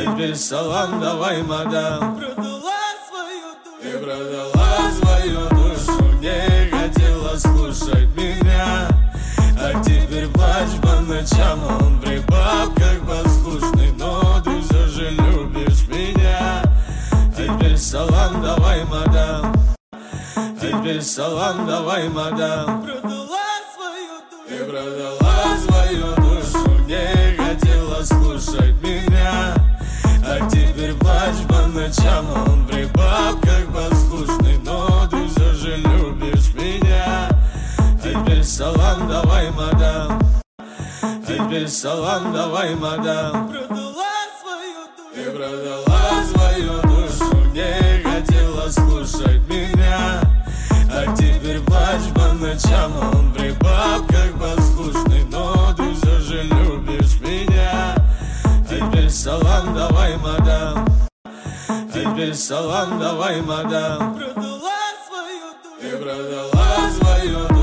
теперь салам давай, мадам. Продала свою душу. Ты продала свою душу, не хотела слушать меня. А теперь плачь по ночам, он при бабках послушный, но ты все же любишь меня. Теперь салам давай, мадам. Теперь салам давай, мадам. Продала свою душу. Ты продала свою душу, не хотела слушать меня. А теперь плачь по ночам, он при бабках послушный, но ты все же любишь меня. Теперь салам давай, мадам. Теперь салам давай, мадам. Продала свою душу. Ты продала свою душу, не хотела слушать меня. А теперь плачь по ночам, он при бабках послушный, но ты все же любишь меня. Теперь салам давай, мадам. Теперь салам давай, мадам. Продала свою душу. Ты продала свою душу.